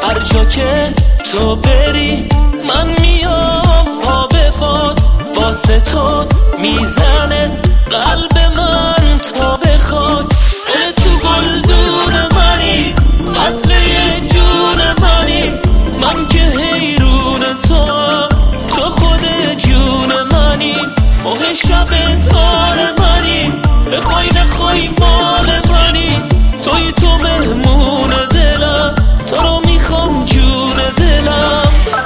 هر جا که تو بری من میام پا به پات، واسه تو میزنه قلب من تا بخواد. گل تو گلدون منی، اصل یه جون منی، من که حیرون تو خود جون منی. ماه شب تار منی، بخوای نخوای مال منی، توی تو مهمون دلم، تو رو میخوام جون دلم.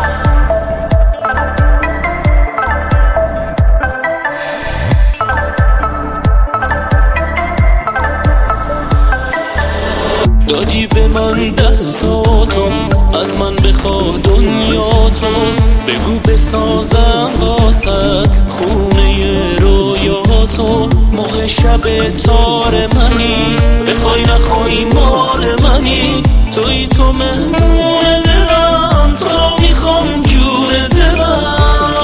دادی به من دستاتو، از من بخوا دنیا تو، بگو بسازم واسط خونه رویاتو. موقع شب تار منی، بخوای نخوای مال منی، توی تو مهمون دلم، تو رو میخوام جون دلم.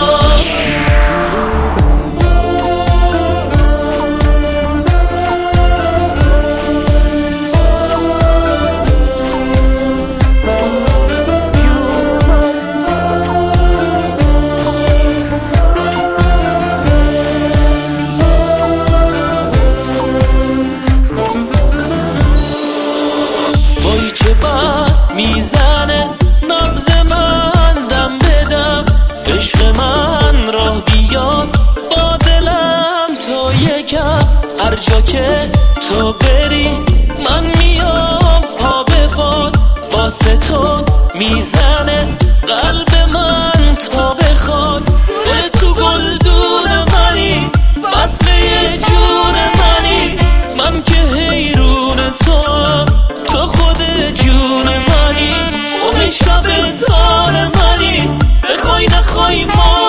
میزنه نبض من دم بدم، عشق من راه بیاد با دلم تا یکم. هر جا که تو بری من میام پا به پات، واسه تو میزنه قلب من تا بخواد. گل تو گلدون منی، اصل یه جون منی، من که حیرون تو خود جون منی. شب تار منی، بخوای نخوای ما